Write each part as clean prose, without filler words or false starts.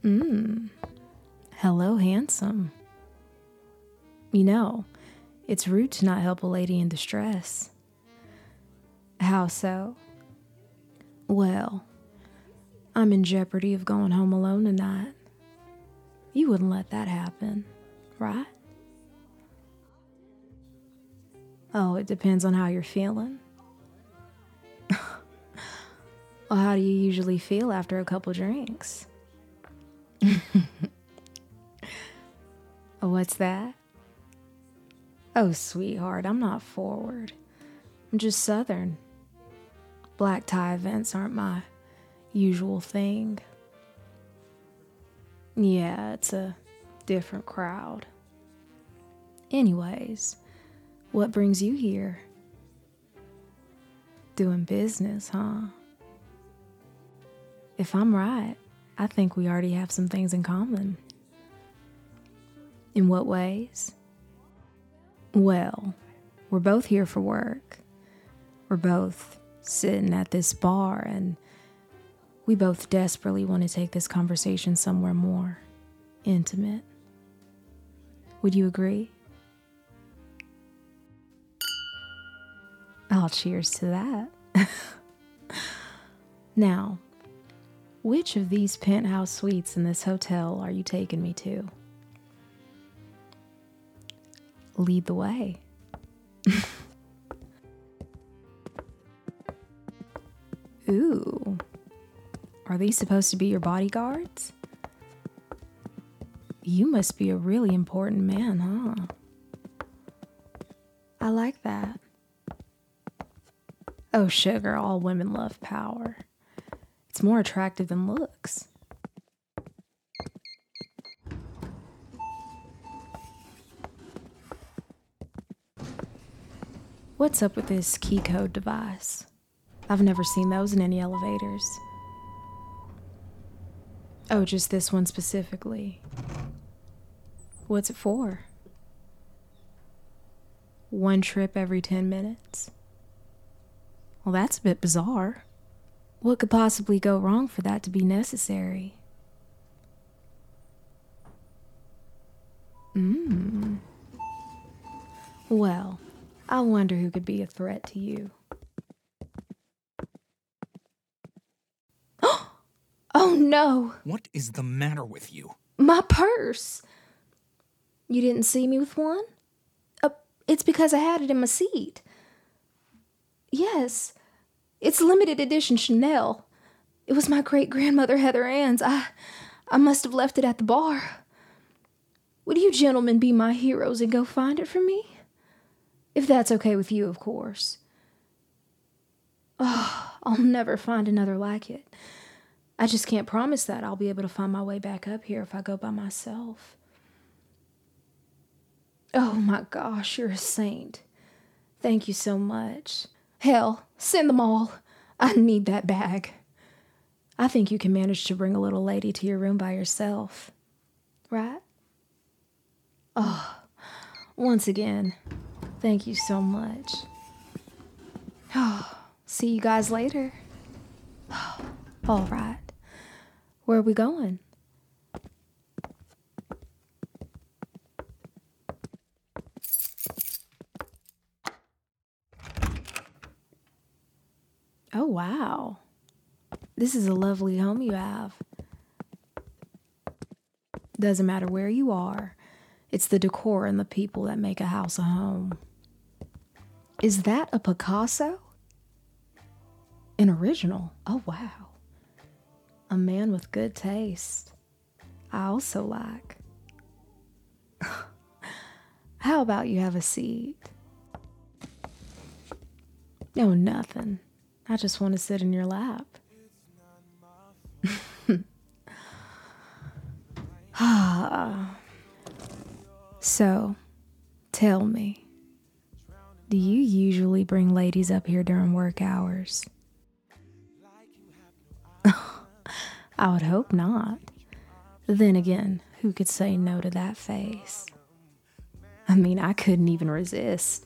Mmm. Hello, handsome. You know, it's rude to not help a lady in distress. How so? Well, I'm in jeopardy of going home alone tonight. You wouldn't let that happen, right? Oh, it depends on how you're feeling. Well, how do you usually feel after a couple drinks? What's that? Oh, sweetheart, I'm not forward. I'm just southern. Black tie events aren't my usual thing. Yeah, it's a different crowd. Anyways, what brings you here? Doing business, huh? If I'm right, I think we already have some things in common. In what ways? Well, we're both here for work. We're both sitting at this bar, and we both desperately want to take this conversation somewhere more intimate. Would you agree? I'll cheers to that. Now, which of these penthouse suites in this hotel are you taking me to? Lead the way. Ooh. Are these supposed to be your bodyguards? You must be a really important man, huh? I like that. Oh, sugar, all women love power. It's more attractive than looks. What's up with this key code device? I've never seen those in any elevators. Oh, just this one specifically. What's it for? One trip every 10 minutes? Well, that's a bit bizarre. What could possibly go wrong for that to be necessary? Well, I wonder who could be a threat to you. Oh no! What is the matter with you? My purse! You didn't see me with one? It's because I had it in my seat. Yes, it's limited edition Chanel. It was my great-grandmother Heather Ann's. I must have left it at the bar. Would you gentlemen be my heroes and go find it for me? If that's okay with you, of course. Oh, I'll never find another like it. I just can't promise that I'll be able to find my way back up here if I go by myself. Oh my gosh, you're a saint. Thank you so much. Hell, send them all. I need that bag. I think you can manage to bring a little lady to your room by yourself. Right? Oh, once again, thank you so much. Oh, see you guys later. All right. Where are we going? Oh, wow. This is a lovely home you have. Doesn't matter where you are, it's the decor and the people that make a house a home. Is that a Picasso? An original? Oh, wow. A man with good taste. I also like. How about you have a seat? No, nothing. I just want to sit in your lap. So, tell me, do you usually bring ladies up here during work hours? I would hope not. Then again, who could say no to that face? I mean, I couldn't even resist.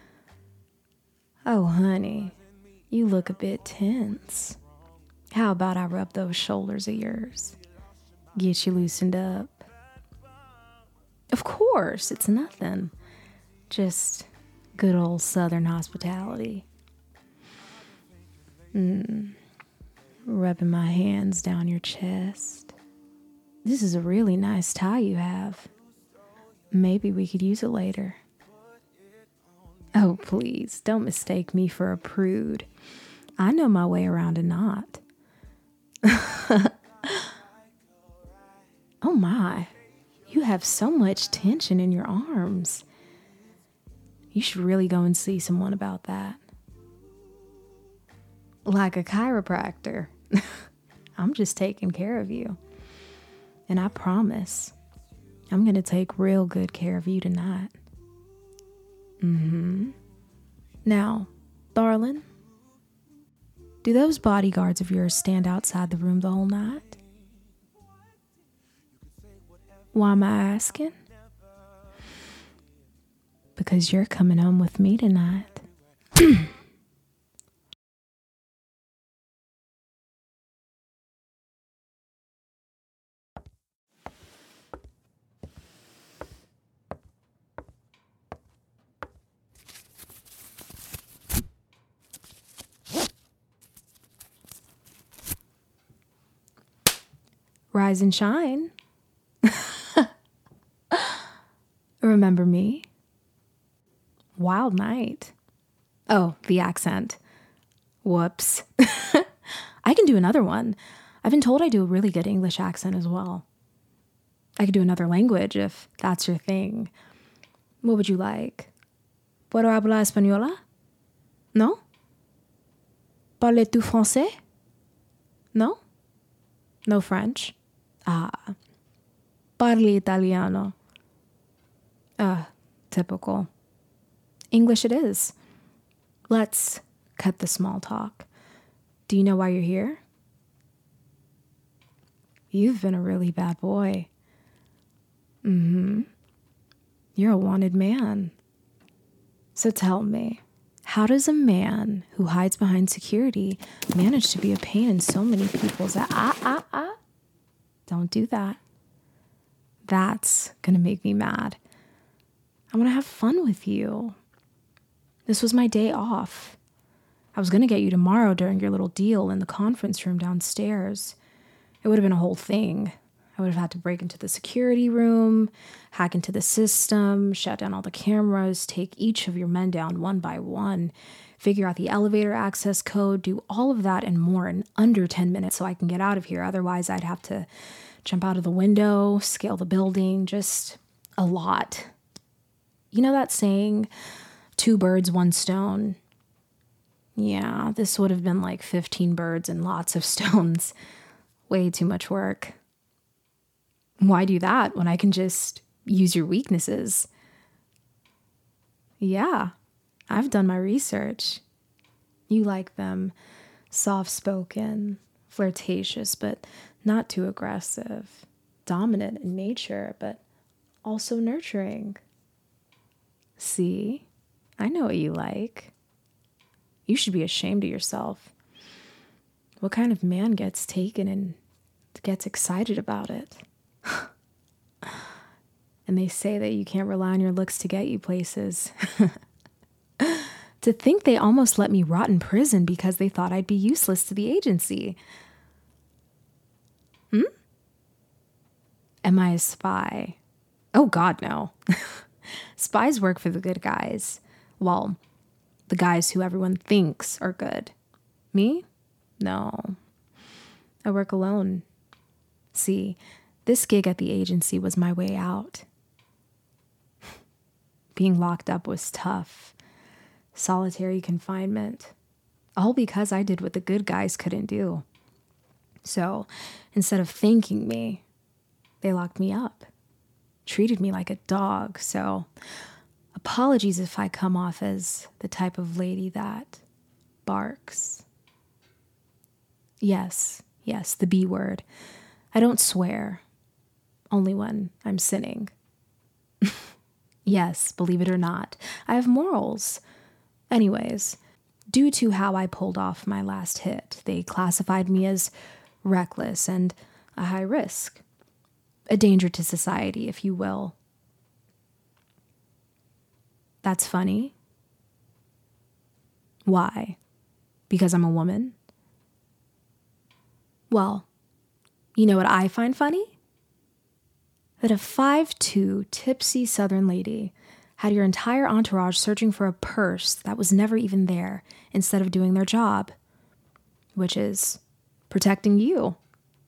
Oh, honey, you look a bit tense. How about I rub those shoulders of yours? Get you loosened up. Of course, it's nothing. Just good old Southern hospitality. Rubbing my hands down your chest. This is a really nice tie you have. Maybe we could use it later. Oh, please, don't mistake me for a prude. I know my way around a knot. Oh my, you have so much tension in your arms. You should really go and see someone about that. Like a chiropractor. I'm just taking care of you. And I promise, I'm going to take real good care of you tonight. Now, darling, do those bodyguards of yours stand outside the room the whole night? Why am I asking? Because you're coming home with me tonight. Rise and shine. Remember me? Wild night. Oh, the accent. Whoops. I can do another one. I've been told I do a really good English accent as well. I could do another language if that's your thing. What would you like? ¿Puedo hablar española? No? Parles-tu français? No? No French? Ah. Parli italiano. Typical. English it is. Let's cut the small talk. Do you know why you're here? You've been a really bad boy. You're a wanted man. So tell me, how does a man who hides behind security manage to be a pain in so many people's... Don't do that. That's gonna make me mad. I want to have fun with you. This was my day off. I was gonna get you tomorrow during your little deal in the conference room downstairs. It would have been a whole thing. I would have had to break into the security room, hack into the system, shut down all the cameras, take each of your men down one by one, figure out the elevator access code, do all of that and more in under 10 minutes so I can get out of here. Otherwise, I'd have to jump out of the window, scale the building, just a lot. You know that saying, 2 birds, 1 stone? Yeah, this would have been like 15 birds and lots of stones. Way too much work. Why do that when I can just use your weaknesses? Yeah, I've done my research. You like them soft-spoken, flirtatious, but not too aggressive, dominant in nature, but also nurturing. See, I know what you like. You should be ashamed of yourself. What kind of man gets taken and gets excited about it? And they say that you can't rely on your looks to get you places. To think they almost let me rot in prison because they thought I'd be useless to the agency. Am I a spy? Oh, God, no. Spies work for the good guys. Well, the guys who everyone thinks are good. Me? No. I work alone. See, this gig at the agency was my way out. Being locked up was tough. Solitary confinement. All because I did what the good guys couldn't do. So, instead of thanking me, they locked me up. Treated me like a dog. So, apologies if I come off as the type of lady that barks. Yes, the B word. I don't swear. Only when I'm sinning. Yes, believe it or not, I have morals. Anyways, due to how I pulled off my last hit, they classified me as reckless and a high risk. a danger to society, if you will. That's funny. Why? Because I'm a woman? Well, you know what I find funny? That a 5'2" tipsy Southern lady had your entire entourage searching for a purse that was never even there instead of doing their job, which is protecting you.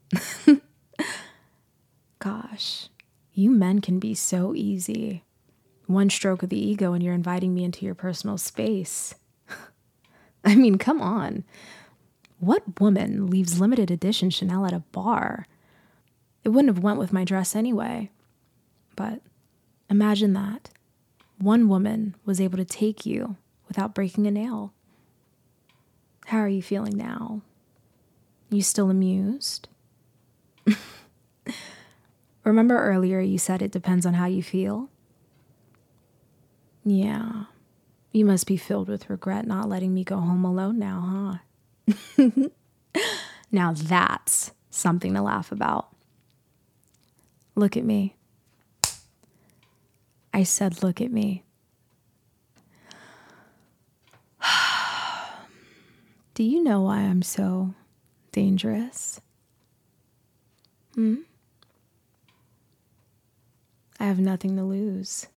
Gosh, you men can be so easy. One stroke of the ego and you're inviting me into your personal space. I mean, come on. What woman leaves limited edition Chanel at a bar? It wouldn't have went with my dress anyway. But imagine that. One woman was able to take you without breaking a nail. How are you feeling now? You still amused? Remember earlier you said it depends on how you feel? Yeah. You must be filled with regret not letting me go home alone now, huh? Now that's something to laugh about. Look at me. I said, look at me. Do you know why I'm so dangerous? I have nothing to lose.